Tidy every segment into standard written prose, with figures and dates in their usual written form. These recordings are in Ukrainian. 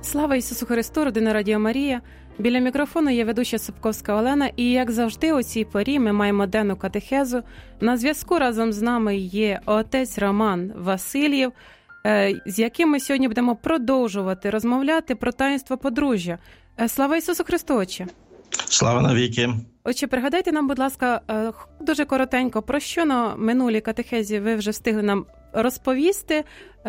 Слава Ісусу Христу, родина Радіо Марія. Біля мікрофону є ведуча Собковська Олена. І, як завжди, у цій порі ми маємо денну катехезу. На зв'язку разом з нами є отець Роман Васильєв, з яким ми сьогодні будемо продовжувати розмовляти про таїнство подружжя. Слава Ісусу Христу, отче! Слава навіки! Отче, пригадайте нам, будь ласка, дуже коротенько, про що на минулій катехезі ви вже встигли нам розповісти,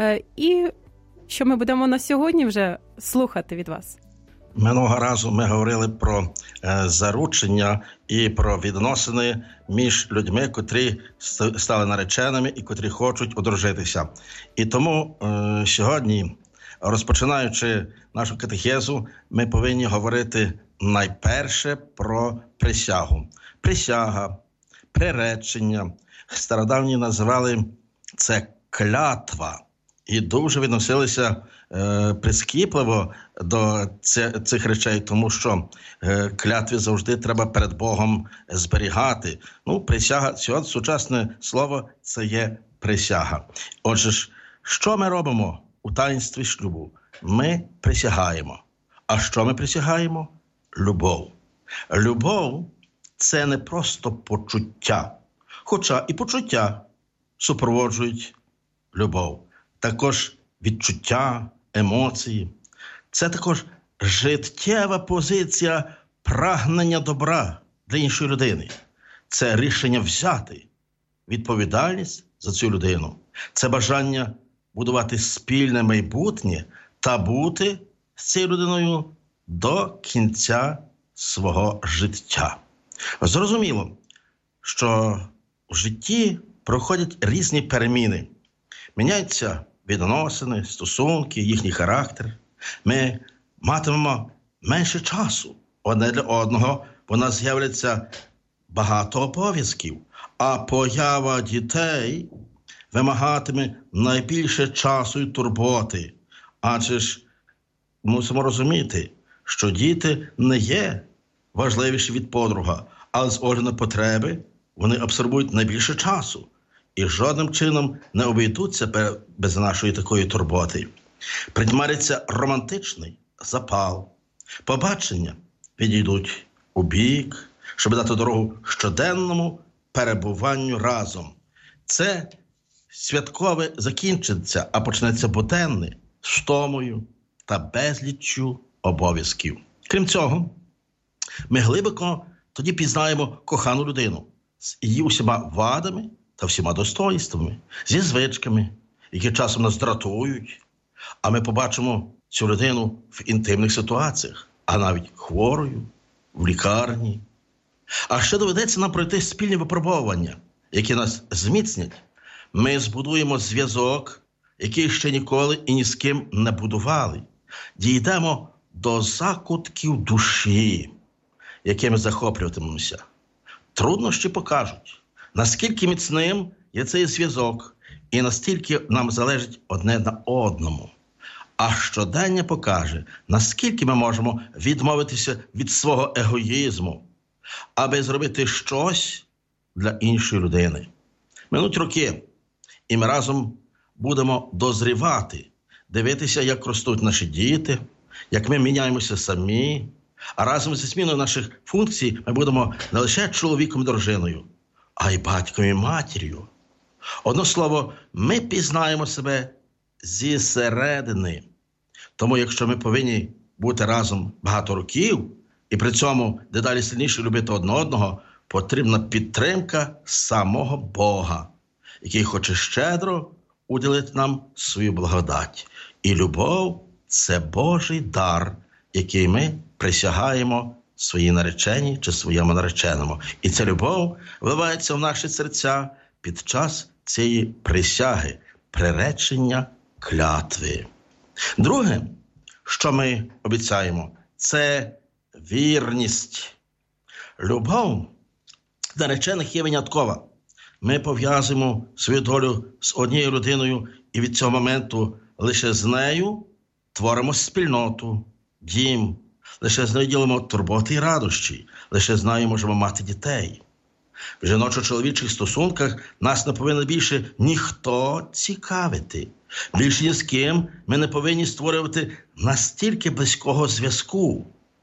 і що ми будемо на сьогодні вже слухати від вас. Минулого разу ми говорили про заручення і про відносини між людьми, котрі стали нареченими і котрі хочуть одружитися. І тому сьогодні, розпочинаючи нашу катехезу, ми повинні говорити найперше про присягу. Присяга, приречення. Стародавні називали це клятва. І дуже відносилися прискіпливо до цих речей, тому що клятви завжди треба перед Богом зберігати. Присяга, сучасне слово – це є присяга. Отже ж, що ми робимо у таїнстві шлюбу? Ми присягаємо. А що ми присягаємо? Любов. Любов – це не просто почуття, хоча і почуття супроводжують любов. Також відчуття, емоції. Це також життєва позиція прагнення добра для іншої людини. Це рішення взяти відповідальність за цю людину. Це бажання будувати спільне майбутнє та бути з цією людиною до кінця свого життя. Зрозуміло, що в житті проходять різні переміни. Міняються відносини, стосунки, їхній характер. Ми матимемо менше часу одне для одного, бо у нас з'являться багато обов'язків. А поява дітей вимагатиме найбільше часу і турботи. Адже ж мусимо розуміти, що діти не є важливіші від подруга, але з огляду на потреби вони абсорбують найбільше часу. І жодним чином не обійдуться без нашої такої турботи. Притьмариться романтичний запал. Побачення підійдуть у бік, щоб дати дорогу щоденному перебуванню разом. Це святкове закінчиться, а почнеться буденне з втомою та безліччю обов'язків. Крім цього, ми глибоко тоді пізнаємо кохану людину з її усіма вадами та всіма достоїнствами, зі звичками, які часом нас дратують, а ми побачимо цю людину в інтимних ситуаціях, а навіть хворою, в лікарні. А ще доведеться нам пройти спільні випробовування, які нас зміцнять. Ми збудуємо зв'язок, який ще ніколи і ні з ким не будували. Дійдемо до закутків душі, якими захоплюватимемося. Труднощі покажуть, наскільки міцним є цей зв'язок і настільки нам залежить одне на одному. А щодення покаже, наскільки ми можемо відмовитися від свого егоїзму, аби зробити щось для іншої людини. Минуть роки, і ми разом будемо дозрівати, дивитися, як ростуть наші діти, як ми міняємося самі, а разом зі зміною наших функцій ми будемо не лише чоловіком і дружиною, а й батьком і матір'ю. Одно слово, ми пізнаємо себе зі середини. Тому якщо ми повинні бути разом багато років і при цьому дедалі сильніше любити одне одного, потрібна підтримка самого Бога, який хоче щедро уділити нам свою благодать. І любов – це Божий дар, який ми присягаємо своїй нареченій чи своєму нареченому. І ця любов вливається в наші серця під час цієї присяги, приречення, клятви. Друге, що ми обіцяємо, це вірність. Любов наречених є виняткова. Ми пов'язуємо свою долю з однією людиною і від цього моменту лише з нею творимо спільноту, дім. Лише з нею ділимо турботи і радощі, лише з нею можемо мати дітей. В жіночо-чоловічих стосунках нас не повинен більше ніхто цікавити. Більше ні з ким ми не повинні створювати настільки близького зв'язку.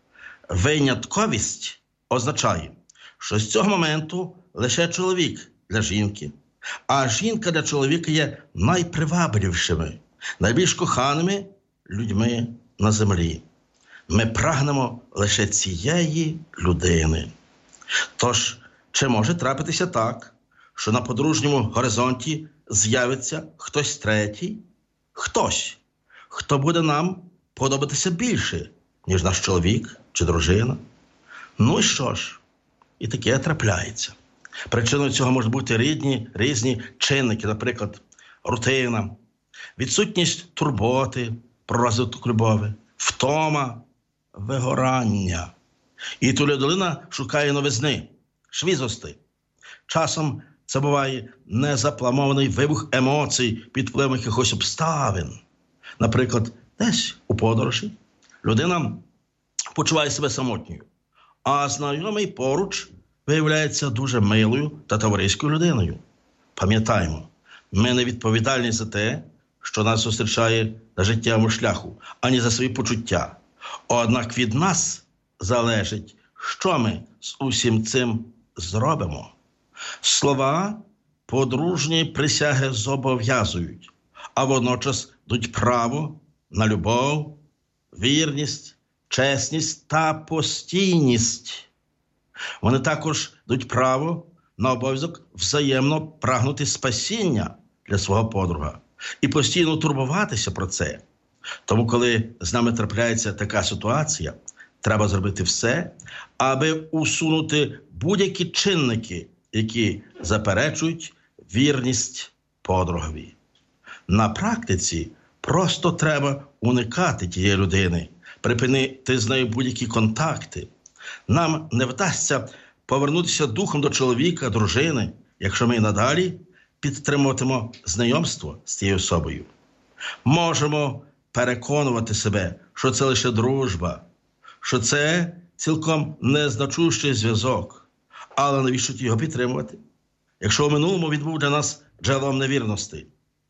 Винятковість означає, що з цього моменту лише чоловік для жінки, а жінка для чоловіка є найпривабливішими, найбільш коханими людьми на землі. Ми прагнемо лише цієї людини. Тож, чи може трапитися так, що на подружньому горизонті з'явиться хтось третій? Хтось, хто буде нам подобатися більше, ніж наш чоловік чи дружина? Ну і що ж? І таке трапляється. Причиною цього можуть бути різні чинники, наприклад, рутина, відсутність турботи про розвиток любові, втома, вигорання. І то людина шукає новизни, швізости. Часом це буває незапланований вибух емоцій під впливом якихось обставин. Наприклад, десь у подорожі людина почуває себе самотньою, а знайомий поруч виявляється дуже милою та товариською людиною. Пам'ятаємо, ми не відповідальні за те, що нас зустрічає на життєвому шляху, ані за свої почуття. Однак від нас залежить, що ми з усім цим зробимо. Слова подружньої присяги зобов'язують, а водночас дають право на любов, вірність, чесність та постійність. Вони також дають право на обов'язок взаємно прагнути спасіння для свого подруга і постійно турбуватися про це. Тому, коли з нами трапляється така ситуація, треба зробити все, аби усунути будь-які чинники, які заперечують вірність подругові. На практиці просто треба уникати тієї людини, припинити з нею будь-які контакти. Нам не вдасться повернутися духом до чоловіка, дружини, якщо ми надалі підтримуватимемо знайомство з тією особою. Можемо переконувати себе, що це лише дружба, що це цілком незначущий зв'язок. Але навіщо його підтримувати, якщо в минулому він був для нас джерелом невірності?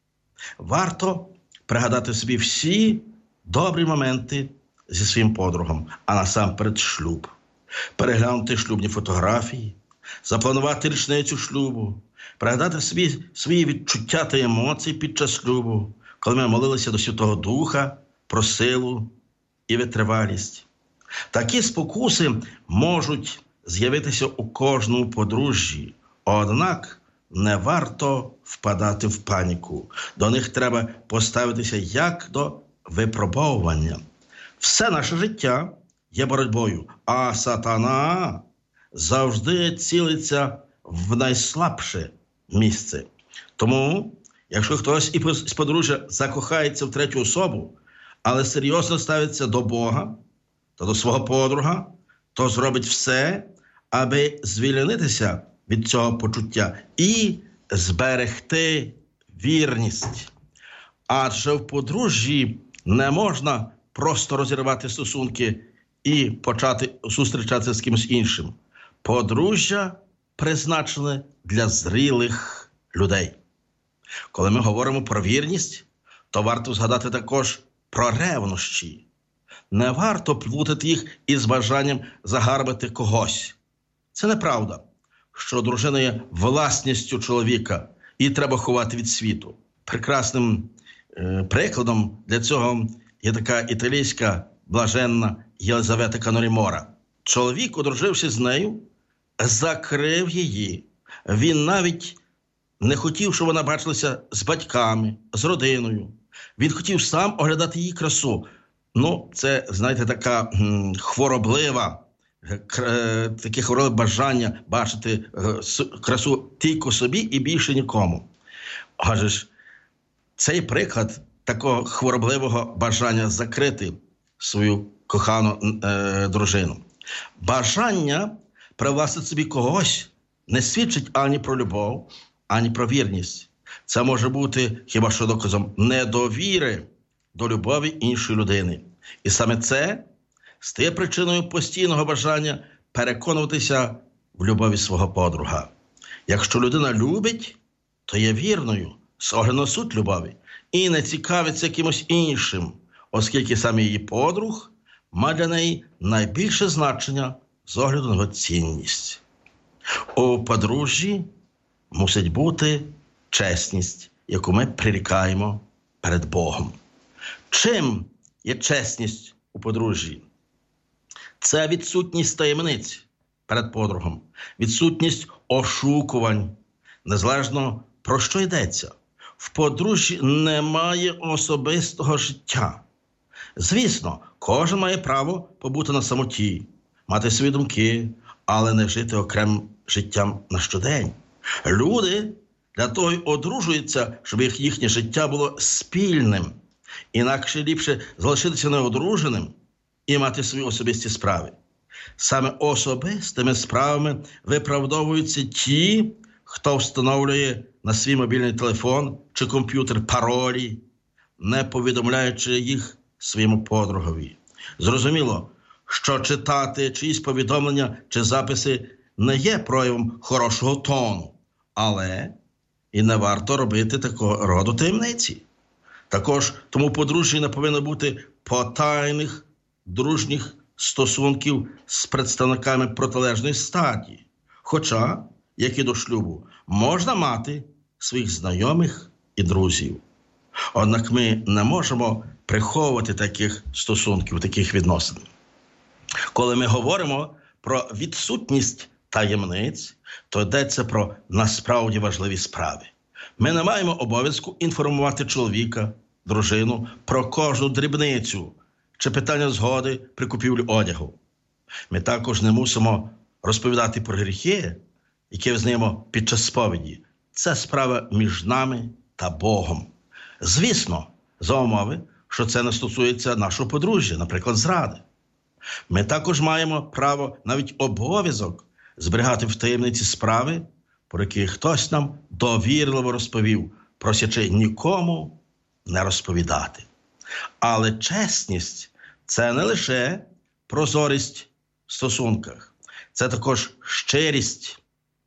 Варто пригадати собі всі добрі моменти зі своїм подругом, а насамперед шлюб. Переглянути шлюбні фотографії, запланувати річницю шлюбу, пригадати собі свої відчуття та емоції під час шлюбу, коли ми молилися до Святого Духа про силу і витривалість. Такі спокуси можуть з'явитися у кожному подружжі, однак не варто впадати в паніку. До них треба поставитися як до випробовування. Все наше життя є боротьбою, а сатана завжди цілиться в найслабше місце. Тому, якщо хтось із подружжя закохається в третю особу, але серйозно ставиться до Бога та до свого подруга, то зробить все, аби звільнитися від цього почуття і зберегти вірність. Адже в подружжі не можна просто розірвати стосунки і почати зустрічатися з кимось іншим. Подружжя призначене для зрілих людей. Коли ми говоримо про вірність, то варто згадати також про ревнощі. Не варто плутати їх із бажанням загарбати когось. Це неправда, що дружина є власністю чоловіка і треба ховати від світу. Прекрасним прикладом для цього є така італійська блаженна Єлизавета Канорімора. Чоловік, одружившись з нею, закрив її. Він навіть не хотів, щоб вона бачилася з батьками, з родиною. Він хотів сам оглядати її красу. Це, знаєте, така таке хворобливе бажання бачити красу тільки собі і більше нікому. Адже ж цей приклад такого хворобливого бажання закрити свою кохану дружину. Бажання привласнити собі когось не свідчить ані про любов, ані про вірність. Це може бути хіба що доказом недовіри до любові іншої людини. І саме це стає причиною постійного бажання переконуватися в любові свого подруга. Якщо людина любить, то є вірною, з огляду на суть любові, і не цікавиться якимось іншим, оскільки саме її подруг має для неї найбільше значення з огляду на його цінність. У подружжі мусить бути чесність, яку ми прирікаємо перед Богом. Чим є чесність у подружжі? Це відсутність таємниць перед подругом, відсутність ошукувань, незалежно про що йдеться. В подружжі немає особистого життя. Звісно, кожен має право побути на самоті, мати свої думки, але не жити окремим життям на щодень. Люди для того й одружуються, щоб їхнє життя було спільним. Інакше ліпше залишитися неодруженим і мати свої особисті справи. Саме особистими справами виправдовуються ті, хто встановлює на свій мобільний телефон чи комп'ютер паролі, не повідомляючи їх своєму подругові. Зрозуміло, що читати чиїсь повідомлення чи записи не є проявом хорошого тону, але і не варто робити такого роду таємниці. Також тому подружжя не повинно бути потайних, дружніх стосунків з представниками протилежної статі. Хоча, як і до шлюбу, можна мати своїх знайомих і друзів. Однак ми не можемо приховувати таких стосунків, таких відносин. Коли ми говоримо про відсутність таємниць, то йдеться про насправді важливі справи. Ми не маємо обов'язку інформувати чоловіка, дружину про кожну дрібницю чи питання згоди при купівлі одягу. Ми також не мусимо розповідати про гріхи, які визнаємо під час сповіді. Це справа між нами та Богом. Звісно, за умови, що це не стосується нашого подружжя, наприклад, зради. Ми також маємо право, навіть обов'язок, зберігати в таємниці справи, про які хтось нам довірливо розповів, просячи нікому не розповідати. Але чесність – це не лише прозорість в стосунках, це також щирість,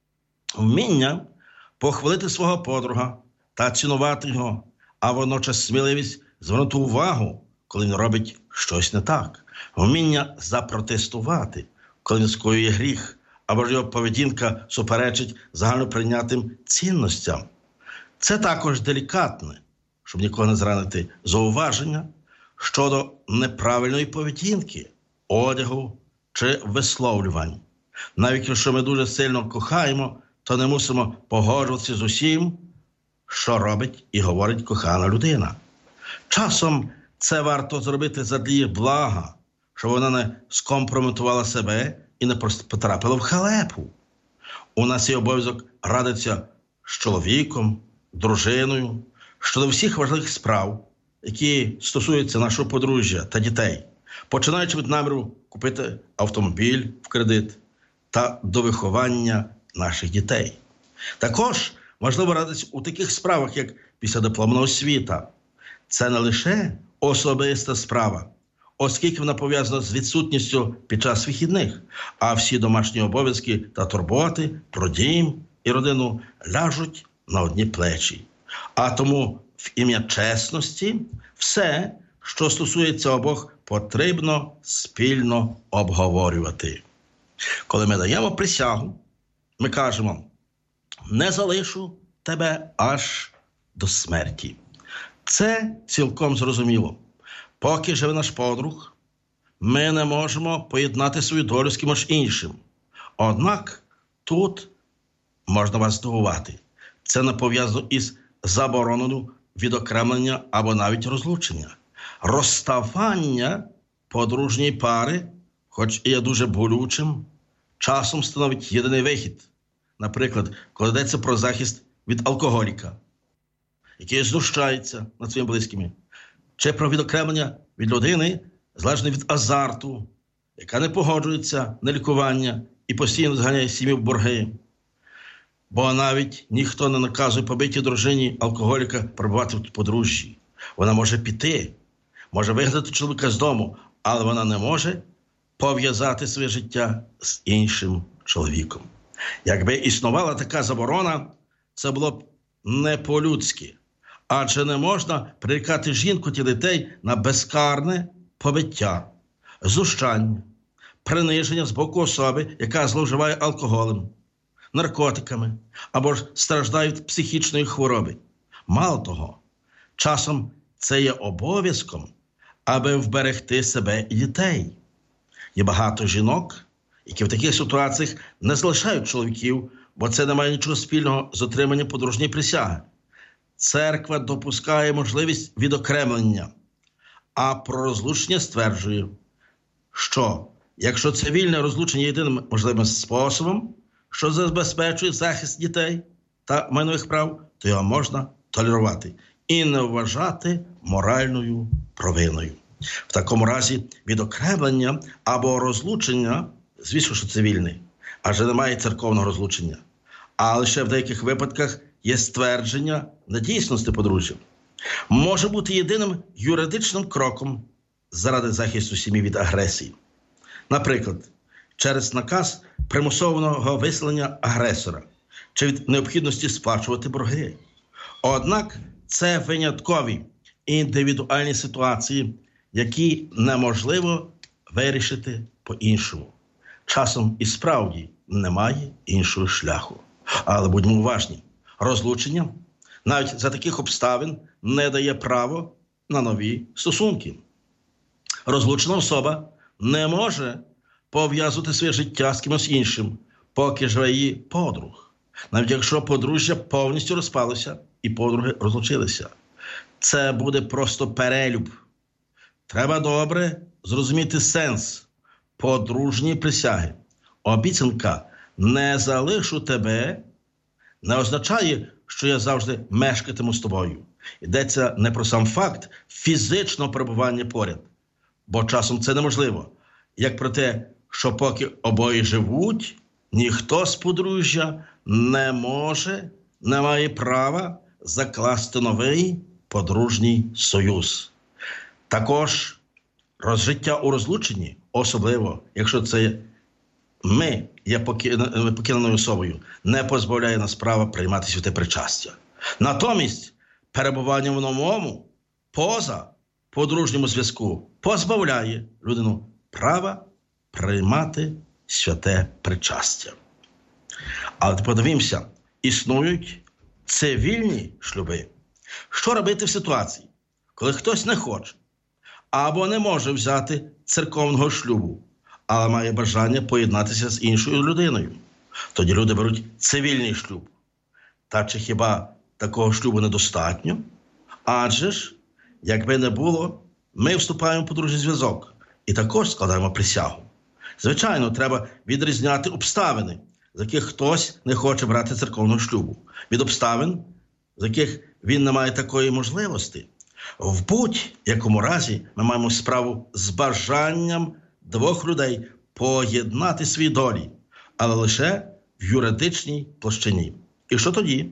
вміння похвалити свого подруга та цінувати його, а водночас сміливість звернути увагу, коли він робить щось не так, вміння запротестувати, коли він скоює гріх, або ж його поведінка суперечить загальноприйнятим цінностям. Це також делікатне, щоб нікого не зранити, зауваження щодо неправильної поведінки, одягу чи висловлювань. Навіть якщо ми дуже сильно кохаємо, то не мусимо погоджуватися з усім, що робить і говорить кохана людина. Часом це варто зробити задля їх блага, щоб вона не скомпрометувала себе і не потрапила в халепу. У нас є обов'язок радитися з чоловіком, дружиною, щодо всіх важливих справ, які стосуються нашого подружжя та дітей, починаючи від наміру купити автомобіль в кредит та до виховання наших дітей. Також важливо радитися у таких справах, як післядипломна освіта. Це не лише особиста справа, оскільки вона пов'язана з відсутністю під час вихідних, а всі домашні обов'язки та турботи про дім і родину ляжуть на одні плечі. А тому в ім'я чесності все, що стосується обох, потрібно спільно обговорювати. Коли ми даємо присягу, ми кажемо: «Не залишу тебе аж до смерті». Це цілком зрозуміло. Поки живе наш подруг, ми не можемо поєднати свою долю з кимось іншим. Однак тут можна вас здивувати. Це не пов'язано із забороною відокремлення або навіть розлучення. Розставання подружньої пари, хоч і є дуже болючим, часом становить єдиний вихід. Наприклад, коли йдеться про захист від алкоголіка, який знущається над своїми близькими, чи про відокремлення від людини, залежно від азарту, яка не погоджується на лікування і постійно зганяє сім'ю в борги. Бо навіть ніхто не наказує побитій дружині алкоголіка перебувати в подружжі. Вона може піти, може вигнати чоловіка з дому, але вона не може пов'язати своє життя з іншим чоловіком. Якби існувала така заборона, це було б не по-людськи. Адже не можна прирікати жінку та дітей на безкарне побиття, знущання, приниження з боку особи, яка зловживає алкоголем, наркотиками або ж страждає від психічної хвороби. Мало того, часом це є обов'язком, аби вберегти себе і дітей. Є багато жінок, які в таких ситуаціях не залишають чоловіків, бо це не має нічого спільного з отриманням подружньої присяги. Церква допускає можливість відокремлення, а про розлучення стверджує, що якщо цивільне розлучення є єдиним можливим способом, що забезпечує захист дітей та майнових прав, то його можна толерувати і не вважати моральною провиною. В такому разі відокремлення або розлучення, звісно, що цивільне, адже немає церковного розлучення, а лише в деяких випадках є ствердження недійсності подружжя, може бути єдиним юридичним кроком заради захисту сім'ї від агресії. Наприклад, через наказ примусового виселення агресора чи від необхідності сплачувати борги. Однак це виняткові індивідуальні ситуації, які неможливо вирішити по-іншому. Часом і справді немає іншого шляху. Але будьмо уважні, розлучення навіть за таких обставин не дає право на нові стосунки. Розлучена особа не може пов'язувати своє життя з кимось іншим, поки живе її подруг. Навіть якщо подружжя повністю розпалося і подруги розлучилися. Це буде просто перелюб. Треба добре зрозуміти сенс подружньої присяги. Обіцянка «не залишу тебе» не означає, що я завжди мешкатиму з тобою. Йдеться не про сам факт фізичного перебування поряд, бо часом це неможливо. Як про те, що поки обоє живуть, ніхто з подружжя не має права закласти новий подружній союз. Також розжиття у розлученні, особливо, якщо це ми є покиненою особою, не позбавляє нас права приймати святе причастя. Натомість, перебування в новому, поза подружньому зв'язку, позбавляє людину права приймати святе причастя. Але подивімося, існують цивільні шлюби. Що робити в ситуації, коли хтось не хоче або не може взяти церковного шлюбу, але має бажання поєднатися з іншою людиною? Тоді люди беруть цивільний шлюб. Та чи хіба такого шлюбу недостатньо? Адже ж, якби не було, ми вступаємо в подружній зв'язок і також складаємо присягу. Звичайно, треба відрізняти обставини, з яких хтось не хоче брати церковного шлюбу, від обставин, з яких він не має такої можливості. В будь-якому разі ми маємо справу з бажанням двох людей поєднати свої долі, але лише в юридичній площині. І що тоді?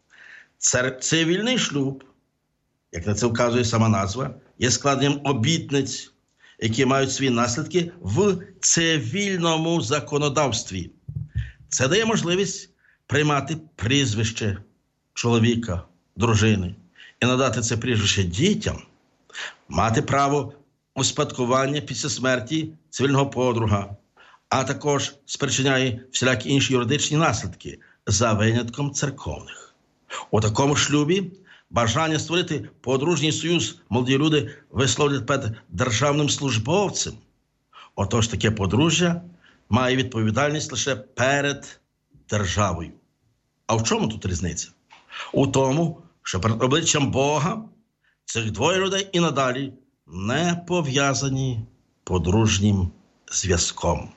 Цивільний шлюб, як на це вказує сама назва, є складенням обітниць, які мають свої наслідки в цивільному законодавстві. Це дає можливість приймати прізвище чоловіка, дружини і надати це прізвище дітям, мати право успадкування після смерті цивільного подруга, а також спричиняє всілякі інші юридичні наслідки за винятком церковних. У такому шлюбі бажання створити подружній союз молоді люди висловлюють перед державним службовцем. Отож, таке подружжя має відповідальність лише перед державою. А в чому тут різниця? У тому, що перед обличчям Бога цих двоє людей і надалі не пов'язані подружнім зв'язком.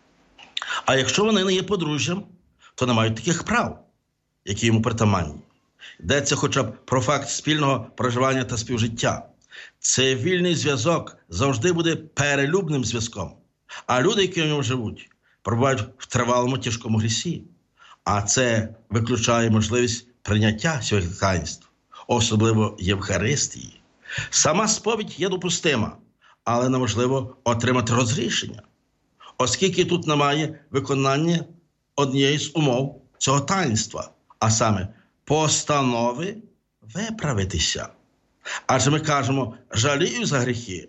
А якщо вони не є подружжям, то не мають таких прав, які йому притаманні. Йдеться хоча б про факт спільного проживання та співжиття. Цивільний зв'язок завжди буде перелюбним зв'язком, а люди, які в ньому живуть, перебувають в тривалому тяжкому грісі. А це виключає можливість прийняття святих таїнств, особливо Євхаристії. Сама сповідь є допустима, але неможливо отримати розрішення, оскільки тут немає виконання однієї з умов цього таїнства, а саме постанови виправитися. Адже ми кажемо «жалію за гріхи»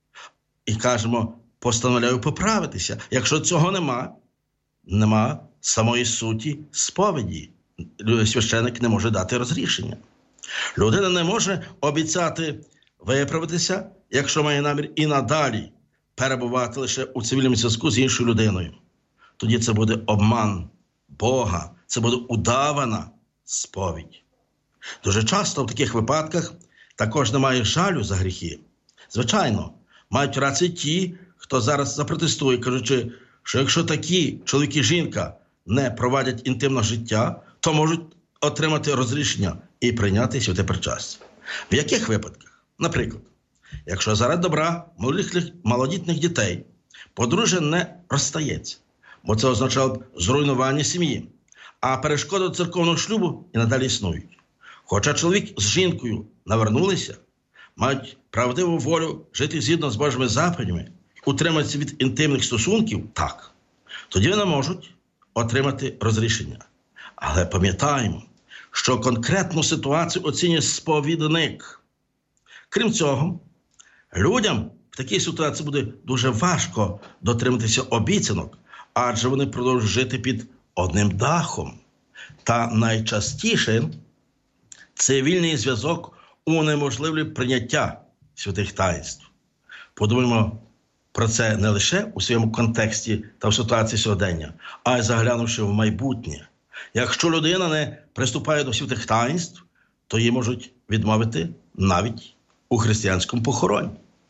і кажемо «постановляю поправитися». Якщо цього нема самої суті сповіді. Священик не може дати розрішення. Людина не може обіцяти виправитися, якщо має намір і надалі перебувати лише у цивільному зв'язку з іншою людиною. Тоді це буде обман Бога, це буде удавана сповідь. Дуже часто в таких випадках також немає жалю за гріхи. Звичайно, мають рацію ті, хто зараз запротестує, кажучи, що якщо такі чоловік і жінка не проводять інтимне життя, то можуть отримати розрішення і прийняти святе причастя. В яких випадках? Наприклад, якщо заради добра малолітніх дітей подружжя не розстається, бо це означало б зруйнування сім'ї, а перешкоди до церковного шлюбу і надалі існують. Хоча чоловік з жінкою навернулися, мають правдиву волю жити згідно з Божими заповідями, утриматися від інтимних стосунків, так, тоді вони можуть отримати розрішення. Але пам'ятаємо, що конкретну ситуацію оцінює сповідник. Крім цього, людям в такій ситуації буде дуже важко дотриматися обіцянок, адже вони продовжують жити під одним дахом. Та найчастіше цивільний зв'язок унеможливлює прийняття святих таїнств. Подумаємо про це не лише у своєму контексті та в ситуації сьогодення, а й заглянувши в майбутнє. Якщо людина не приступає до святих таїнств, то її можуть відмовити навіть у християнському похороні.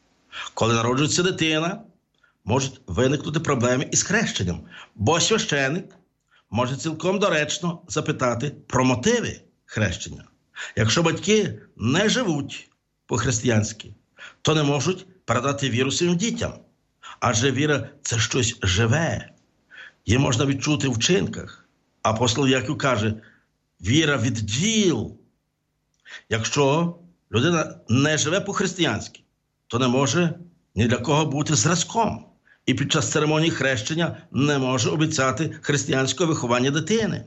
Коли народжується дитина, можуть виникнути проблеми із хрещенням, бо священик може цілком доречно запитати про мотиви хрещення. Якщо батьки не живуть по-християнськи, то не можуть передати віру своїм дітям. Адже віра – це щось живе. Її можна відчути в вчинках. Апостол Яків каже, віра від діл. Якщо людина не живе по-християнськи, то не може ні для кого бути зразком. І під час церемонії хрещення не може обіцяти християнського виховання дитини.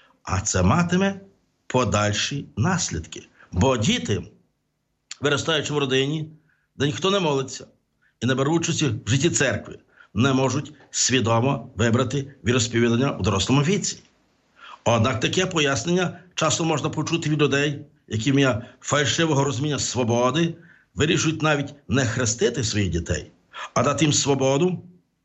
А це матиме подальші наслідки. Бо діти, виростаючи в родині, де ніхто не молиться і не беруть участі в житті церкви, не можуть свідомо вибрати віросповідання у дорослому віці. Однак таке пояснення часто можна почути від людей, які ім'я фальшивого розуміння свободи вирішують навіть не хрестити своїх дітей, а дати їм свободу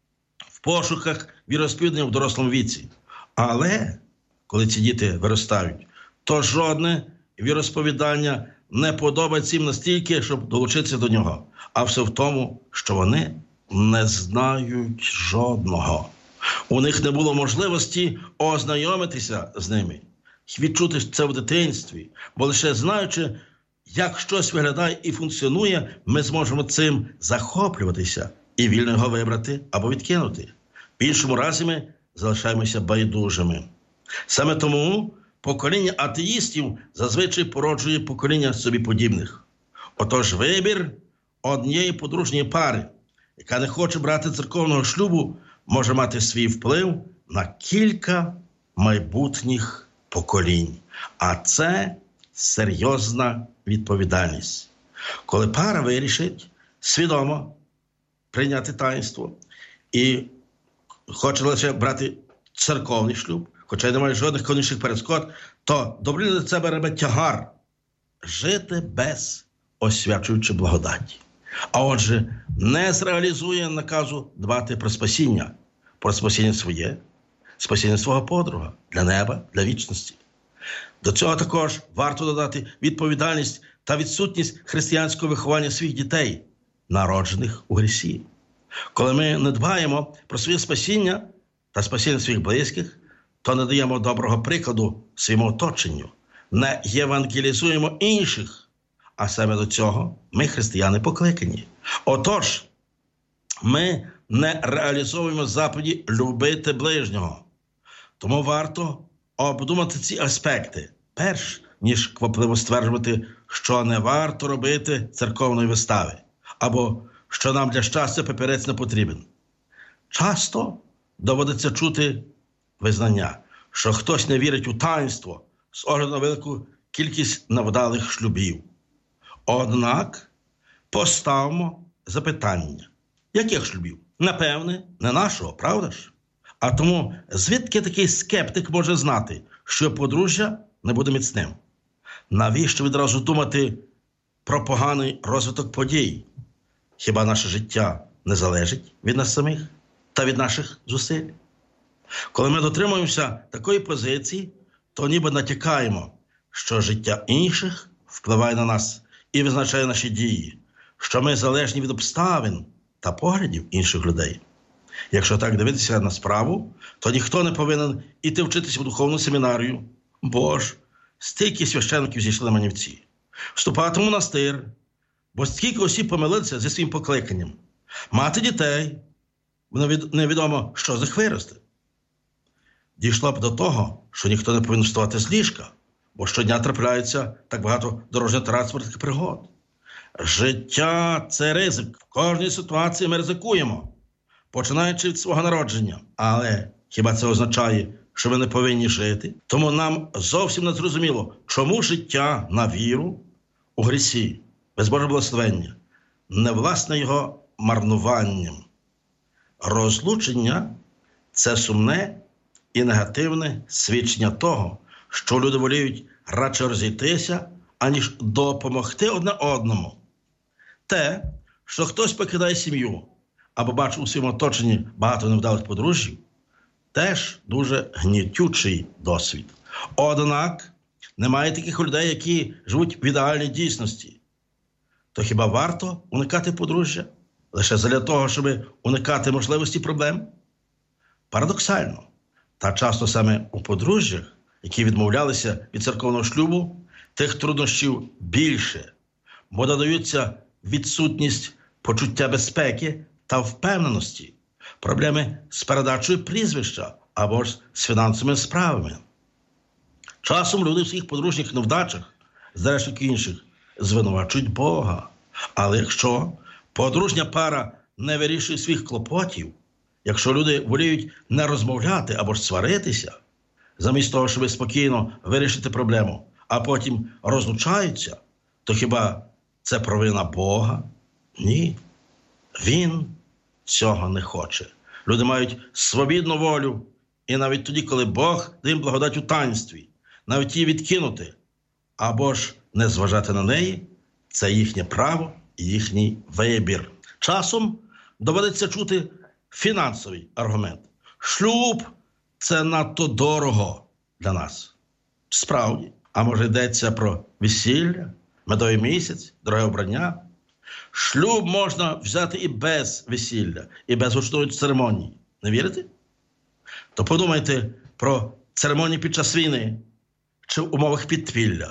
в пошуках віросповідання в дорослому віці. Але, коли ці діти виростають, то жодне віросповідання не подобається їм настільки, щоб долучитися до нього. А все в тому, що вони не знають жодного. У них не було можливості ознайомитися з ними, відчути це в дитинстві, бо лише знаючи, як щось виглядає і функціонує, ми зможемо цим захоплюватися і вільно його вибрати або відкинути. В іншому разі ми залишаємося байдужими. Саме тому покоління атеїстів зазвичай породжує покоління собі подібних. Отож вибір однієї подружньої пари, яка не хоче брати церковного шлюбу, може мати свій вплив на кілька майбутніх поколінь. А це серйозна відповідальність. Коли пара вирішить свідомо прийняти таїнство і хоче лише брати церковний шлюб, хоча й немає жодних конічних перешкод, то добровільно для себе бере тягар жити без освячуючої благодаті. А отже, не зреалізує наказу дбати про спасіння своє, спасіння свого подруга, для неба, для вічності. До цього також варто додати відповідальність та відсутність християнського виховання своїх дітей, народжених у грісі. Коли ми не дбаємо про своє спасіння та спасіння своїх близьких, то не даємо доброго прикладу своєму оточенню, не євангелізуємо інших, а саме до цього ми, християни, покликані. Отож, ми не реалізовуємо заповіді «любити ближнього». Тому варто обдумати ці аспекти, перш ніж квапливо стверджувати, що не варто робити церковної вистави, або що нам для щастя папірець не потрібен. Часто доводиться чути визнання, що хтось не вірить у таїнство з огляду на велику кількість невдалих шлюбів. Однак поставимо запитання. Яких шлюбів? Напевне, не нашого, правда ж? А тому звідки такий скептик може знати, що подружжя не буде міцним? Навіщо відразу думати про поганий розвиток подій? Хіба наше життя не залежить від нас самих та від наших зусиль? Коли ми дотримуємося такої позиції, то ніби натякаємо, що життя інших впливає на нас і визначає наші дії, що ми залежні від обставин та поглядів інших людей. Якщо так дивитися на справу, то ніхто не повинен іти вчитися в духовну семінарію, бо ж стільки священиків зійшли на манівці, вступати в монастир, бо стільки осіб помилилися зі своїм покликанням, мати дітей, невідомо, що з них виросте. Дійшло б до того, що ніхто не повинен вставати з ліжка, бо щодня трапляється так багато дорожньо-транспортних пригод. Життя – це ризик. В кожній ситуації ми ризикуємо, починаючи від свого народження. Але хіба це означає, що ми не повинні жити? Тому нам зовсім не зрозуміло, чому життя на віру у грісі, без Божого благословення, не власне його марнуванням. Розлучення – це сумне і негативне свідчення того, що люди воліють радше розійтися, аніж допомогти одне одному. Те, що хтось покидає сім'ю або бачить у своєму оточенні багато невдалих подружжів, теж дуже гнітючий досвід. Однак немає таких людей, які живуть в ідеальній дійсності. То хіба варто уникати подружжя лише для того, щоб уникати можливості проблем? Парадоксально, та часто саме у подружжях, які відмовлялися від церковного шлюбу, тих труднощів більше, бо додаються відсутність почуття безпеки та впевненості, проблеми з передачею прізвища або ж з фінансовими справами. Часом люди в своїх подружніх невдачах, зрештою інших, звинувачують Бога. Але якщо подружня пара не вирішує своїх клопотів, якщо люди воліють не розмовляти або ж сваритися, замість того, щоб спокійно вирішити проблему, а потім розлучаються, то хіба це провина Бога? Ні. Він цього не хоче. Люди мають свобідну волю, і навіть тоді, коли Бог дає їм благодать у таїнстві, навіть її відкинути, або ж не зважати на неї, це їхнє право і їхній вибір. Часом доведеться чути фінансовий аргумент. Шлюб – це надто дорого для нас. Справді. А може йдеться про весілля, медовий місяць, дороге обрання? Шлюб можна взяти і без весілля, і без гучної церемонії. Не вірите? То подумайте про церемонії під час війни чи в умовах підпілля.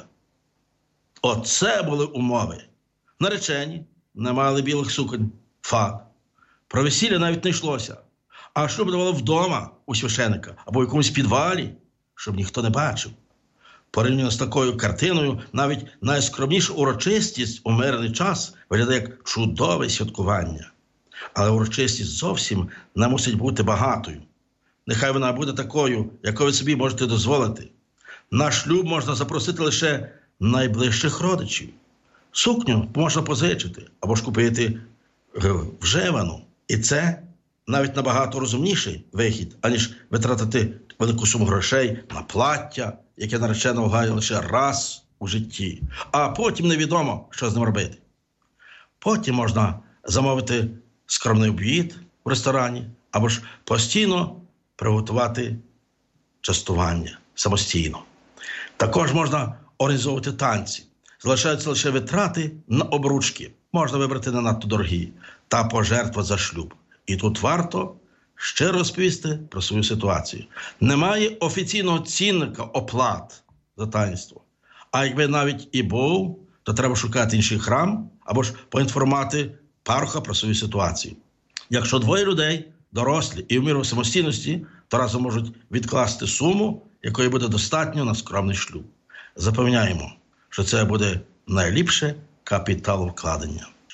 Оце були умови. Наречені не мали білих суконь. Факт. Про весілля навіть не йшлося. А шлюб давали вдома у священика або в якомусь підвалі, щоб ніхто не бачив. Порівняно з такою картиною, навіть найскромніша урочистість у мирний час виглядає як чудове святкування. Але урочистість зовсім не мусить бути багатою. Нехай вона буде такою, яку ви собі можете дозволити. На шлюб можна запросити лише найближчих родичів. Сукню можна позичити або ж купити вживану. І це навіть набагато розумніший вихід, аніж витратити велику суму грошей на плаття, яке наречена вгає лише раз у житті. А потім невідомо, що з ним робити. Потім можна замовити скромний обід в ресторані або ж постійно приготувати частування самостійно. Також можна організовувати танці. Залишаються лише витрати на обручки. Можна вибрати не надто дорогі та пожертвувати за шлюб. І тут варто ще розповісти про свою ситуацію. Немає офіційного цінника оплат за таїнство. А якби навіть і був, то треба шукати інший храм або ж поінформувати пароха про свою ситуацію. Якщо двоє людей, дорослі і в міру самостійності, то разом можуть відкласти суму, якої буде достатньо на скромний шлюб. Запевняємо, що це буде найліпше капіталовкладення.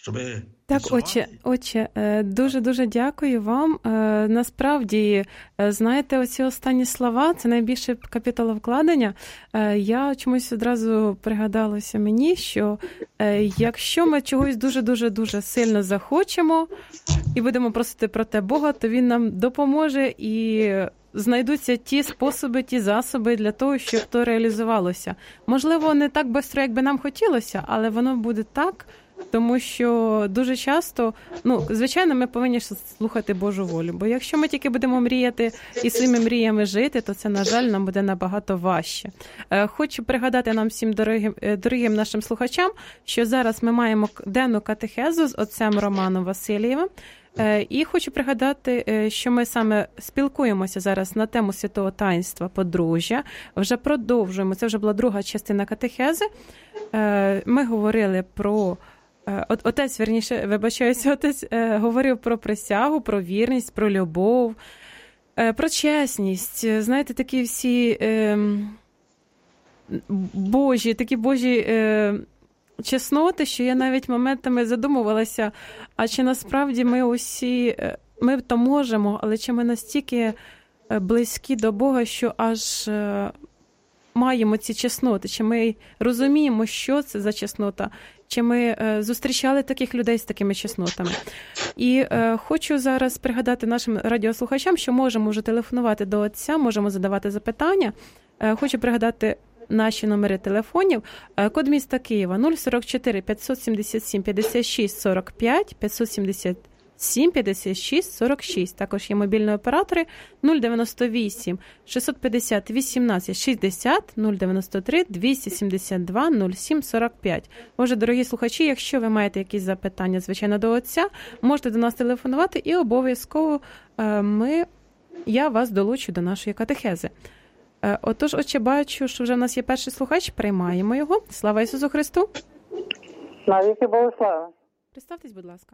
щоби... Так, отче, дуже-дуже дякую вам. Насправді, знаєте, оці останні слова – це найбільше капіталовкладення. Я чомусь одразу пригадалося мені, що якщо ми чогось дуже-дуже-дуже сильно захочемо і будемо просити про те Бога, то Він нам допоможе і знайдуться ті способи, ті засоби для того, щоб то реалізувалося. Можливо, не так швидко, як би нам хотілося, але воно буде так, тому що дуже часто, звичайно, ми повинні слухати Божу волю. Бо якщо ми тільки будемо мріяти і своїми мріями жити, то це, на жаль, нам буде набагато важче. Хочу пригадати нам всім дорогим нашим слухачам, що зараз ми маємо денну катехезу з отцем Романом Васильєвим. І хочу пригадати, що ми саме спілкуємося зараз на тему святого таїнства подружжя. Вже продовжуємо, це вже була друга частина катехези. Ми говорили про... Отець говорив про присягу, про вірність, про любов, про чесність. Знаєте, такі всі божі чесноти, що я навіть моментами задумувалася, а чи насправді ми то можемо, але чи ми настільки близькі до Бога, що аж маємо ці чесноти, чи ми розуміємо, що це за чеснота, чи ми зустрічали таких людей з такими чеснотами. І хочу зараз пригадати нашим радіослухачам, що можемо вже телефонувати до отця, можемо задавати запитання. Хочу пригадати наші номери телефонів. Код міста Києва 044 577 56 45, 577 56 46. Також є мобільні оператори 098 650 18 60, 093 272 07 45. Отже, дорогі слухачі, якщо ви маєте якісь запитання, звичайно, до отця, можете до нас телефонувати і обов'язково я вас долучу до нашої катехези. Отож, отче, бачу, що вже в нас є перший слухач, приймаємо його. Слава Ісусу Христу! Навіки Богу слава! Представтесь, будь ласка.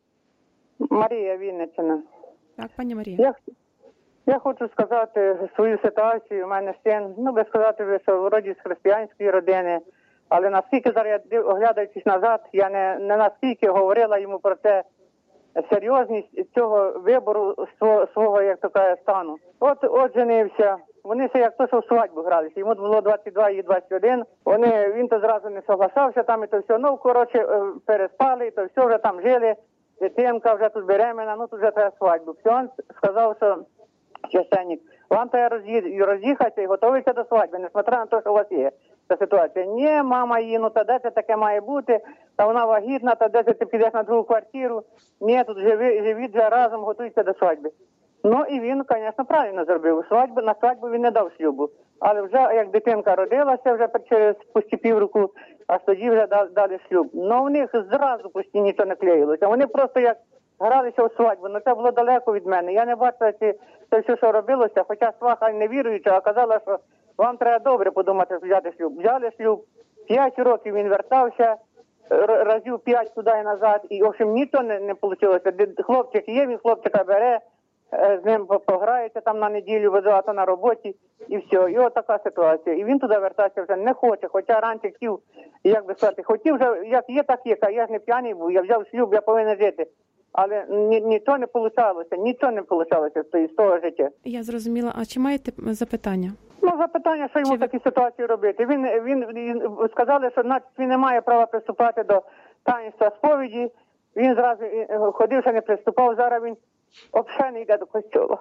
Марія, Вінниччина. Так, пані Марія. Я хочу сказати свою ситуацію. У мене син, би сказати, що вроді з християнської родини, але наскільки зараз, оглядаючись назад, я не наскільки говорила йому про те, серйозність цього вибору свого, як то каже, стану. От женився. Вони ще як то, що в свадьбу гралися. Йому було 22, їй 21. Він то зразу не соглашався там і то все. Переспали, і то все, вже там жили. Дитинка вже тут беременна, тут вже треба свадьбу. Все, він сказав, що священник, вам треба роз'їхатися і готуватися до свадьби, несмотря на те, що у вас є ця ситуація. Ні, мама її, та де це таке має бути, та вона вагітна, та де це ти підеш на другу квартиру. Ні, тут живіть вже разом, готуйся до свадьби. І він, звісно, правильно зробив. На свадьбу він не дав шлюбу. Але вже, як дитинка родилася, вже через почти півроку, аж тоді вже дали шлюб. В них зразу почти нічого не клеїлося. Вони просто як гралися у свадьбу. Це було далеко від мене. Я не бачила, це все, що робилося, хоча сваха не віруюча, а казала, що вам треба добре подумати, взяти шлюб. Взяли шлюб, 5 років він вертався, разів 5 туди і назад, і, в общем, нічого не вийшло. Хлопчик є, він хлопчика бере, з ним пограється там на неділю, а то на роботі, і все. І от така ситуація. І він туди вертатися вже не хоче, хоча раніше хотів вже, як є, так є, я ж не п'яний був, я взяв шлюб, я повинен жити. Але нічого не вийшло з того життя. Я зрозуміла. А чи маєте запитання? Запитання, що йому в такій ситуації робити. Він сказали, що він не має права приступати до таїнства сповіді. Він зразу ходив, що не приступав, зараз він взагалі не йде до костьолу.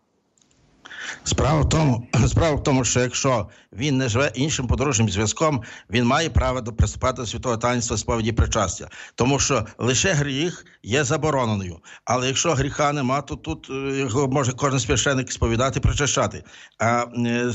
Справа в тому, що якщо він не живе іншим подружнім зв'язком, він має право приступати до святого таїнства сповіді причастя. Тому що лише гріх є забороненою. Але якщо гріха нема, то тут його може кожен священик сповідати, причащати. А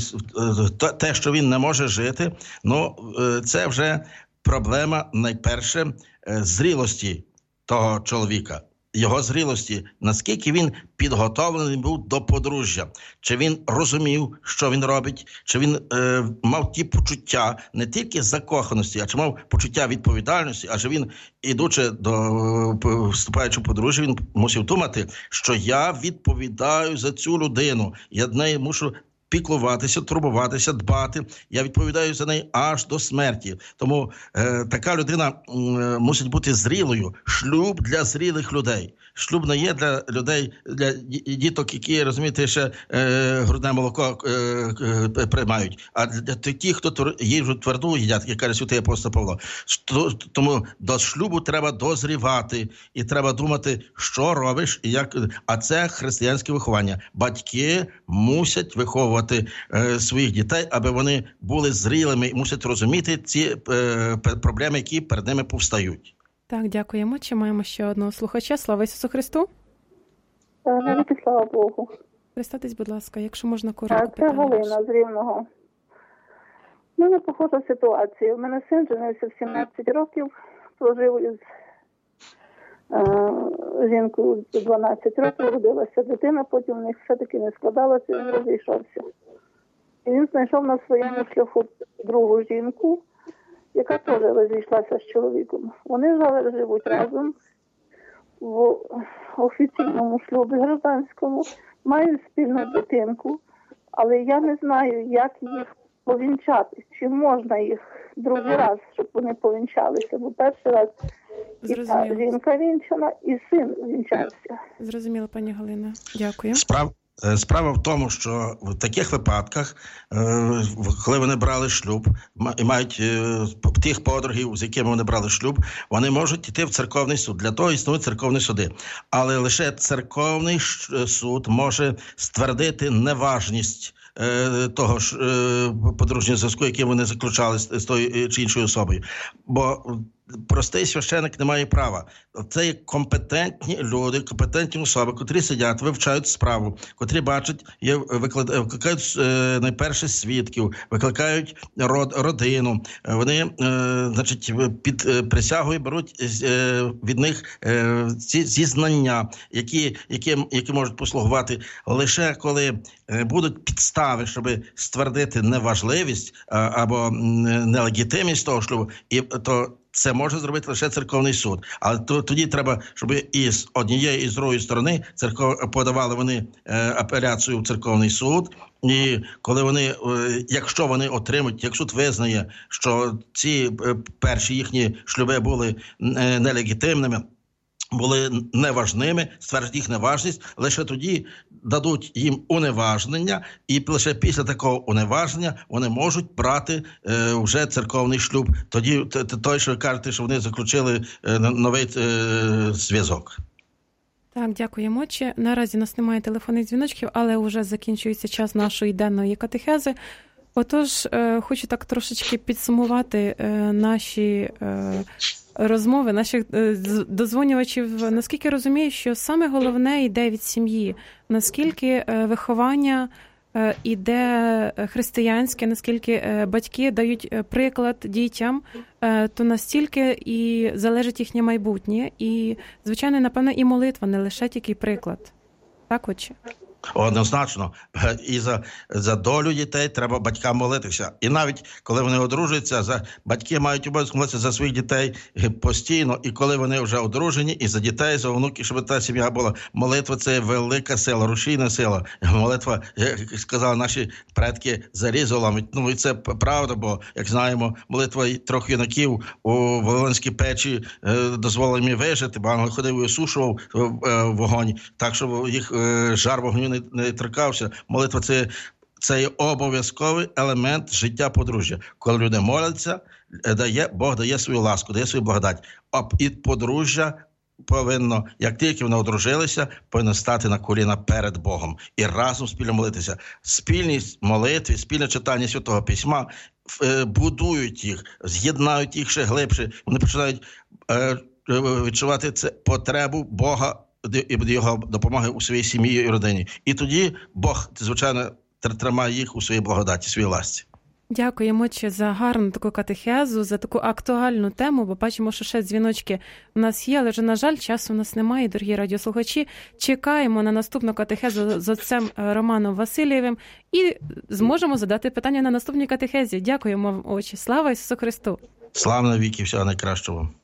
те, що він не може жити, це вже проблема, найперше, зрілості того чоловіка. Його зрілості, наскільки він підготовлений був до подружжя, чи він розумів, що він робить, чи він мав ті почуття не тільки закоханості, а чи мав почуття відповідальності, адже він, ідучи вступаючи в подружжя, він мусив думати, що я відповідаю за цю людину, я неї мушу піклуватися, турбуватися, дбати. Я відповідаю за неї аж до смерті. Тому така людина мусить бути зрілою. Шлюб для зрілих людей. Шлюб не є для людей, для діток, які, розумієте, ще грудне молоко приймають, а для тих, хто їжу тверду їдять, як каже святий апостол Павло. Тому до шлюбу треба дозрівати і треба думати, що робиш і як. А це християнське виховання. Батьки мусять виховувати своїх дітей, аби вони були зрілими і мусять розуміти ці проблеми, які перед ними повстають. Так, дякуємо. Чи маємо ще одного слухача? Слава Ісусу Христу! Навіки, слава Богу. Представтесь, будь ласка, якщо можна коротко Це питання. Галина з Рівного. У мене похожа ситуація. У мене син женився в 17 років, прожив із жінкою 12 років, родилася дитина, потім у них все-таки не складалося, він розійшовся. І він знайшов на своєму шляху другу жінку, яка теж розійшлася з чоловіком. Вони живуть разом в офіційному шлюбі гражданському, мають спільну дитинку, але я не знаю, як їх повінчати. Чи можна їх другий раз, щоб вони повінчалися? Бо перший раз і та жінка вінчана, і син вінчався. Зрозуміло, пані Галина. Дякую. Справа в тому, що в таких випадках, коли вони брали шлюб, і мають тих подругів, з якими вони брали шлюб, вони можуть йти в церковний суд. Для того існують церковні суди. Але лише церковний суд може ствердити неважність того ж подружнього зв'язку, який вони заключали з тою чи іншою особою. Бо простий священик не має права. Це є компетентні люди, компетентні особи, котрі сидять, вивчають справу, котрі бачать, викликають найперше свідків, викликають родину. Вони, значить, під присягою беруть від них ці зізнання, які можуть послугувати лише коли будуть підстави, щоб ствердити неважливість або нелегітимність того шлюбу, і то це може зробити лише церковний суд. Але тоді треба, щоб і з однієї, і з другої сторони подавали вони апеляцію в церковний суд. І коли вони, якщо вони отримують, як суд визнає, що ці перші їхні шлюби були нелегітимними, були неважними, стверджують їх неважність, лише тоді дадуть їм уневажнення, і лише після такого уневаження вони можуть брати вже церковний шлюб. Тоді той, що ви кажете, що вони заключили новий зв'язок. Так, дякуємо. Наразі у нас немає телефонних дзвіночків, але вже закінчується час нашої денної катехези. Отож, хочу так трошечки підсумувати наші розмови, наших дозвонювачів. Наскільки розумію, що саме головне йде від сім'ї, наскільки виховання іде християнське, наскільки батьки дають приклад дітям, то настільки і залежить їхнє майбутнє. І, звичайно, напевно, і молитва, не лише тільки приклад. Так, отче? Однозначно. І за долю дітей треба батькам молитися. І навіть коли вони одружуються, батьки мають обов'язок молитися за своїх дітей постійно. І коли вони вже одружені, і за дітей, за онуків, щоб та сім'я була. Молитва – це велика сила, рушійна сила. Молитва, як сказали наші предки, зарізала. Ну і це правда, бо, як знаємо, молитва трьох юнаків у Вавилонській печі дозволила їм вижити, бо ангел ходив і осушував вогонь, так, щоб їх жар вогню не торкався. Молитва – це є обов'язковий елемент життя подружжя. Коли люди моляться, Бог дає свою ласку, дає свою благодать. І подружжя повинно, як тільки вони одружилися, повинно стати на коліна перед Богом і разом спільно молитися. Спільність молитви, спільне читання Святого Письма будують їх, з'єднають їх ще глибше. Вони починають відчувати потребу Бога і його допомоги у своїй сім'ї і родині. І тоді Бог, звичайно, тримає їх у своїй благодаті, своїй ласці. Дякуємо за гарну таку катехезу, за таку актуальну тему, бо бачимо, що ще дзвіночки в нас є, але вже, на жаль, часу у нас немає, дорогі радіослухачі. Чекаємо на наступну катехезу з отцем Романом Васильєвим і зможемо задати питання на наступній катехезі. Дякуємо вам, отче. Слава Ісусу Христу! Слава навіки, всього найкращого!